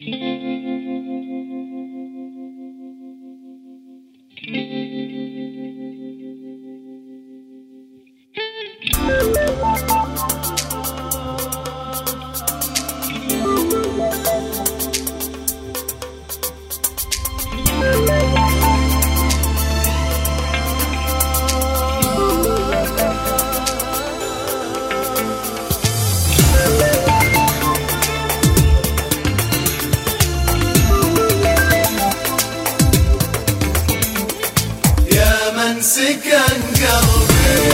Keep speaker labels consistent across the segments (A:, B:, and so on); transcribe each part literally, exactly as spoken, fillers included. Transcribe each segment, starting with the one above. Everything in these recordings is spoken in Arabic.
A: سكن قلبي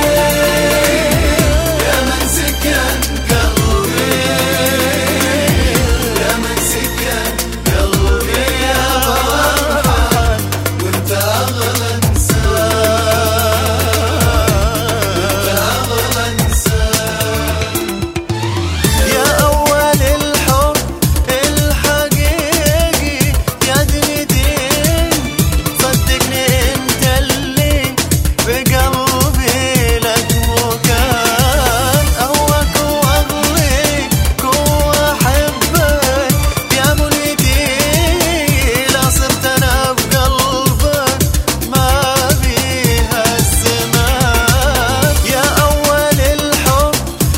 A: يا من سكن قلبي يا من سكن قلبي يا فرحان وانت اغلى انسان وانت اغلى انسان
B: يا اول الحب الحقيقي يا دنيتي صدقني انت بقلبي لك مكان أهواك وأغليك وأحبك يا منيتي لا صرت أنا بقلبك ما بيها الزمان يا أول الحب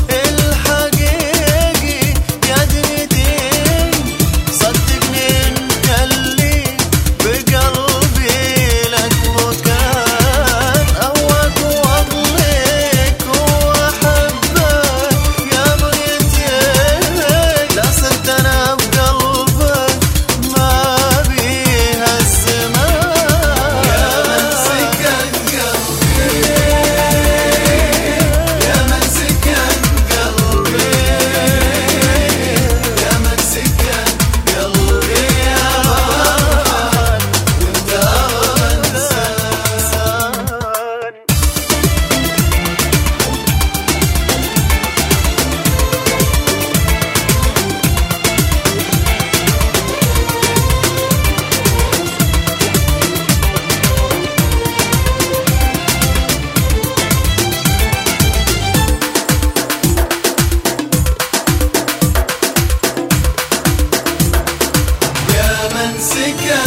B: الحقيقي يا دنيتي صدقني انت اللي بقلبي لك مكان أهواك وأضليك وأحبك يا بنيتي لا صرت أنا بقلبك ما بيها الزمان
A: يا من سكن قلبي يا من سكن قلبي يا من سكن قلبي يا فرحان وانت أغلى انسان يا من سكن